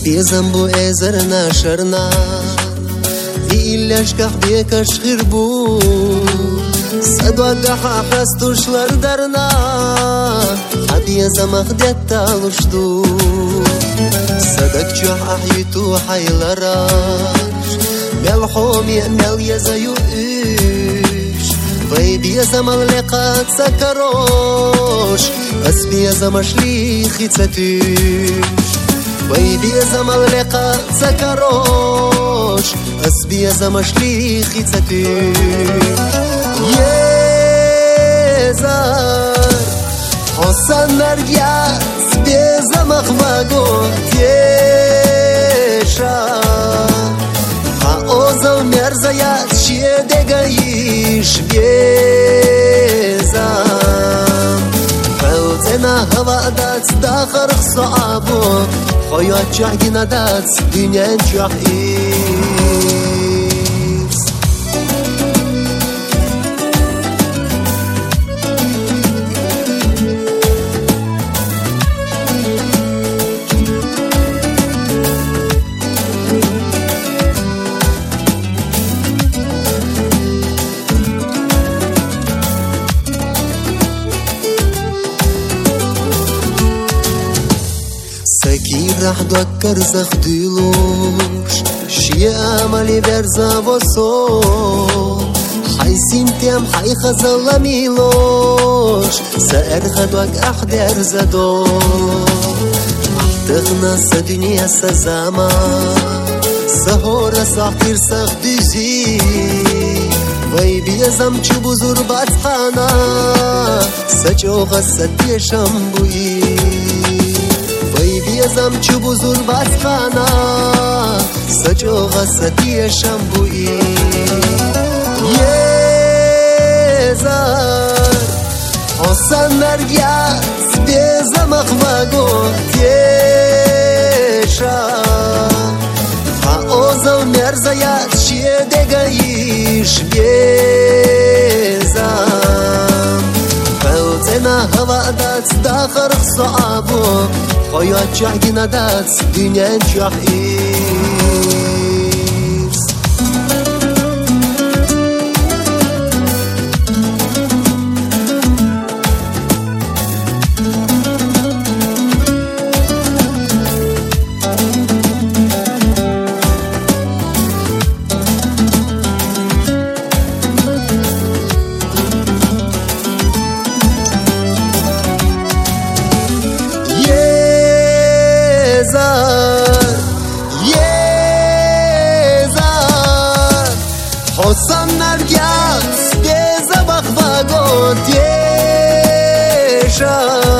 بيزم بو ازرنا شرنا إيلاش كحبي كشخير بو سدوا قحا حستوشلر درنا حبي زمخ ديتا لشدو صدق جوح أحيتو حيلراش ملحوم يأمل يزيو إيش ويبي زمل لقات سكروش أسبي زمش لي خيتاتيش ويبي زمل لقات سكروش أسبي زمش لي خيتاتيش يزار حسن نرجعت بزمخ وقوت يشا حاوزو مرزيات شي دقايش بيزام فوتنا هوا دات داخر صعبو حيات جاهينا دات دنيا جاهيز سكير راح دوكر زخديلوش شي امالي برزا وصول حيسين تيام حي خزل ميلوش سأر خدوك احدر زدول احتغنا سدنيا سزاما سهورة ساحتير سخديزي ويبي زمچو بزور باتخانا سجوغ ستي شمبوي ويبيزم چو بزور بسخانا سجو غصتی شنبویی یزار حسن نرگز بیزم اخوگو تیشا حاوزو مرزیت شیه دگایش بیزم فوتنا هوا دات داخر صعبو حيات جاهينا دات دنيا جاهيز حسن نرگز بیزم اخوگو تیشا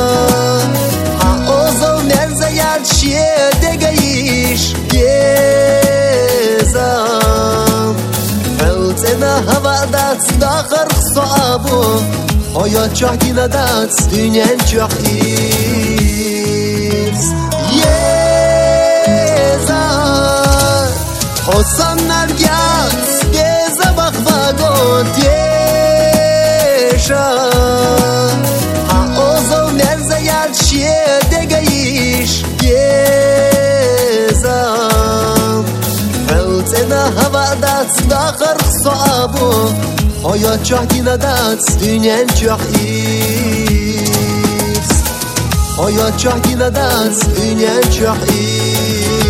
حاوزو مرزیت شیه دگایش بیزم فلتنا هوا دات داخر صعبو حيات جاهينا دات دنيا جاهيز يزار حسن نرگز تیشا حاوزو مرزیت شیه دگایش بیزم فلتنا هوا دات داخر صعبو حيات جاهينا دات دنيا جاهيز حيات جاهينا دات دنيا جاهيز